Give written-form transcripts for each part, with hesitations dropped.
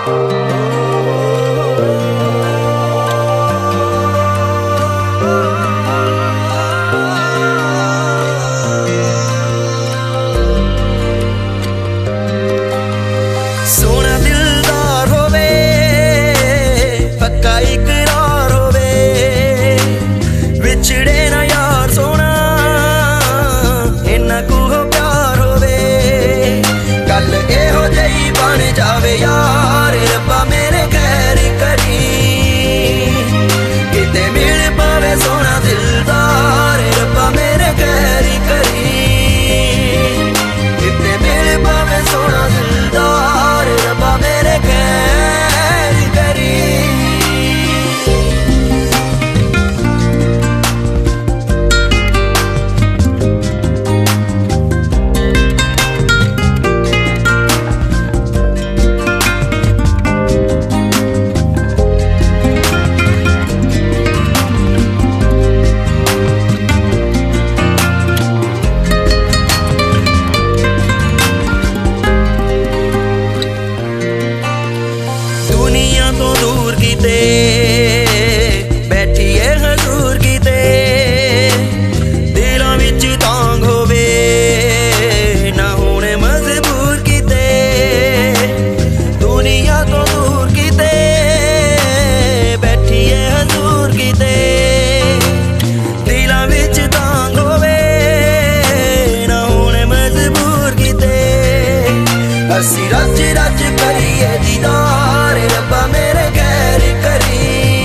असी रज रज करिए दीदार रब्बा मेरे गैर करी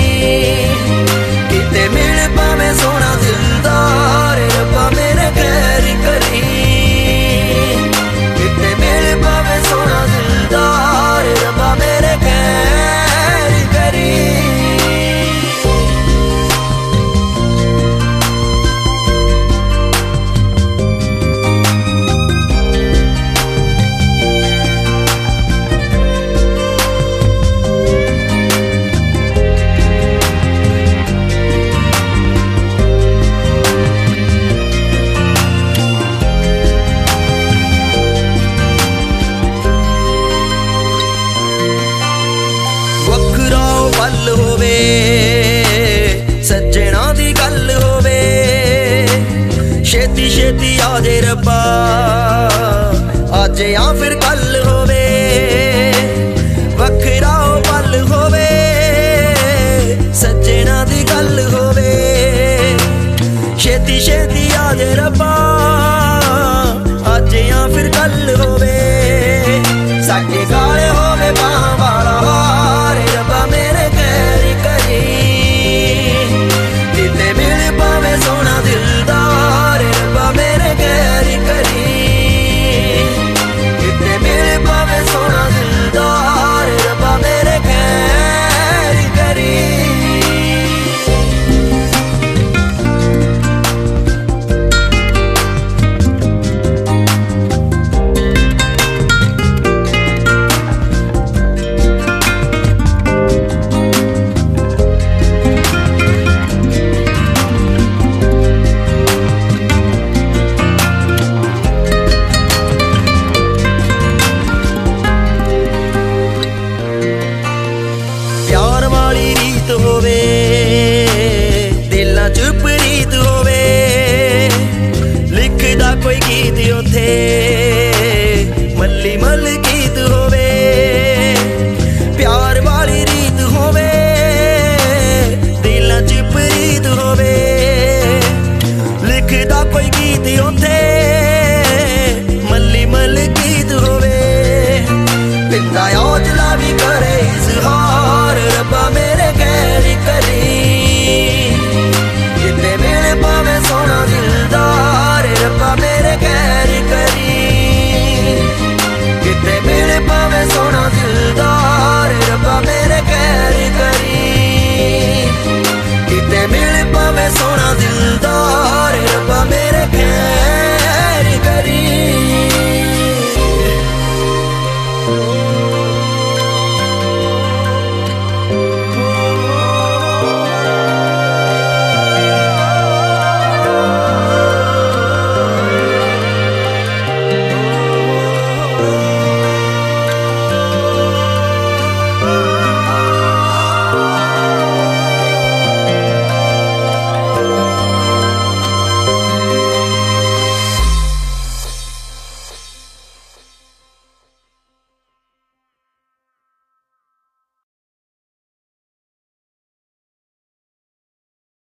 किते मिल पावे सोना दिलदार रब्बा मेरे गैर करी किते मिल पावे सोना दिलदार रब्बा मेरे गैर करी। पल होवे सज्जना दी गल होवे छेती छेती आजे रब्बा अज या फिर कल होवे वखरा पल होवे सज्जना दी गल होवे छेती छेती आजे रब्बा अज या फिर कल होवे साडे गाले होवे बाहां वाला हार रब्बा मेरे सोना दिलदार रब्बा मेरे गैर करी कितने मिल पावे सोना दिलदार रब्बा मेरे गैर करी। होवे दिलां च प्रीत होवे लिखदा कोई गीत उथे मल्ली मल गीत होवे प्यार वाली रीत होवे दिलां च प्रीत होवे लिखदा कोई गीत उथे मल्ली मल गीत होवे पिंदा